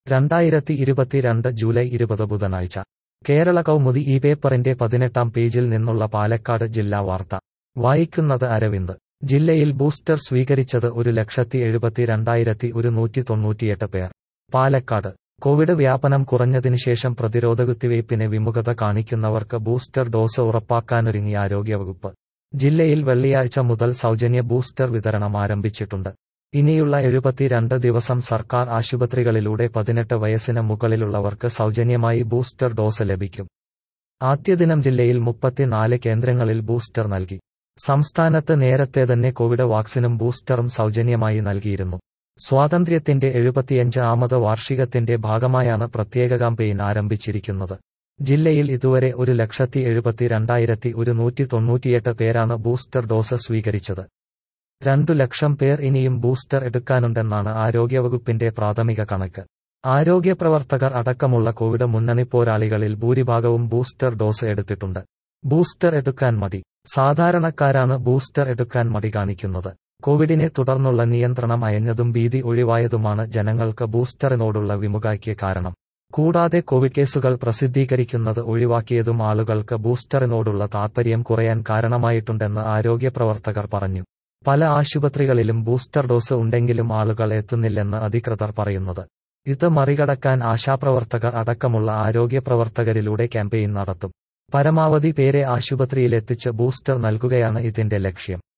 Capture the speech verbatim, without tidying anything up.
രണ്ടായിരത്തി ഇരുപത്തിരണ്ട് ജൂലൈ ഇരുപത് ബുധനാഴ്ച കേരള കൗമുദി ഈ പേപ്പറിന്റെ പതിനെട്ടാം പേജിൽ നിന്നുള്ള പാലക്കാട് ജില്ലാ വാർത്ത വായിക്കുന്നത് അരവിന്ദ്. ജില്ലയിൽ ബൂസ്റ്റർ സ്വീകരിച്ചത് ഒരു ലക്ഷത്തി എഴുപത്തിരണ്ടായിരത്തി ഒരുന്നൂറ്റി തൊണ്ണൂറ്റിയെട്ട് പേർ. പാലക്കാട് കോവിഡ് വ്യാപനം കുറഞ്ഞതിനുശേഷം പ്രതിരോധ കുത്തിവയ്പ്പിന് വിമുഖത കാണിക്കുന്നവർക്ക് ബൂസ്റ്റർ ഡോസ് ഉറപ്പാക്കാനൊരുങ്ങി ആരോഗ്യവകുപ്പ്. ജില്ലയിൽ വെള്ളിയാഴ്ച മുതൽ സൗജന്യ ബൂസ്റ്റർ വിതരണം ആരംഭിച്ചിട്ടുണ്ട്. ഇനിയുള്ള എഴുപത്തിരണ്ട് ദിവസം സർക്കാർ ആശുപത്രികളിലൂടെ പതിനെട്ട് വയസ്സിന് മുകളിലുള്ളവർക്ക് സൗജന്യമായി ബൂസ്റ്റർ ഡോസ് ലഭിക്കും. ആദ്യദിനം ജില്ലയിൽ മുപ്പത്തിനാല് കേന്ദ്രങ്ങളിൽ ബൂസ്റ്റർ നൽകി. സംസ്ഥാനത്ത് നേരത്തെ തന്നെ കോവിഡ് വാക്സിനും ബൂസ്റ്ററും സൗജന്യമായി നൽകിയിരുന്നു. സ്വാതന്ത്ര്യത്തിന്റെ എഴുപത്തിയഞ്ച് ആമത് വാർഷികത്തിന്റെ ഭാഗമായാണ് പ്രത്യേക കാമ്പയിൻ ആരംഭിച്ചിരിക്കുന്നത്. ജില്ലയിൽ ഇതുവരെ ഒരു ലക്ഷത്തി എഴുപത്തിരണ്ടായിരത്തി ഒരുന്നൂറ്റി തൊണ്ണൂറ്റിയെട്ട് പേരാണ് ബൂസ്റ്റർ ഡോസ് സ്വീകരിച്ചത്. രണ്ടു ലക്ഷം പേർ ഇനിയും ബൂസ്റ്റർ എടുക്കാനുണ്ടെന്നാണ് ആരോഗ്യവകുപ്പിന്റെ പ്രാഥമിക കണക്ക്. ആരോഗ്യപ്രവർത്തകർ അടക്കമുള്ള കോവിഡ് മുന്നണി പോരാളികളിൽ ഭൂരിഭാഗവും ബൂസ്റ്റർ ഡോസ് എടുത്തിട്ടുണ്ട്. ബൂസ്റ്റർ എടുക്കാൻ മടി. സാധാരണക്കാരാണ് ബൂസ്റ്റർ എടുക്കാൻ മടി കാണിക്കുന്നത്. കോവിഡിനെ തുടർന്നുള്ള നിയന്ത്രണം അയഞ്ഞതും ഭീതി ഒഴിവായതുമാണ് ജനങ്ങൾക്ക് ബൂസ്റ്ററിനോടുള്ള വിമുഖതയ്ക്ക് കാരണം. കൂടാതെ കോവിഡ് കേസുകൾ പ്രസിദ്ധീകരിക്കുന്നത് ഒഴിവാക്കിയതും ആളുകൾക്ക് ബൂസ്റ്ററിനോടുള്ള താൽപര്യം കുറയാൻ കാരണമായിട്ടുണ്ടെന്ന് ആരോഗ്യപ്രവർത്തകർ പറഞ്ഞു. പല ആശുപത്രികളിലും ബൂസ്റ്റർ ഡോസ് ഉണ്ടെങ്കിലും ആളുകൾ എത്തുന്നില്ലെന്ന് അധികൃതർ പറയുന്നത്. ഇത് മറികടക്കാൻ ആശാപ്രവർത്തകർ അടക്കമുള്ള ആരോഗ്യപ്രവർത്തകരിലൂടെ ക്യാമ്പയിൻ നടത്തും. പരമാവധി പേരെ ആശുപത്രിയിലെത്തിച്ച് ബൂസ്റ്റർ നൽകുകയാണ് ഇതിന്റെ ലക്ഷ്യം.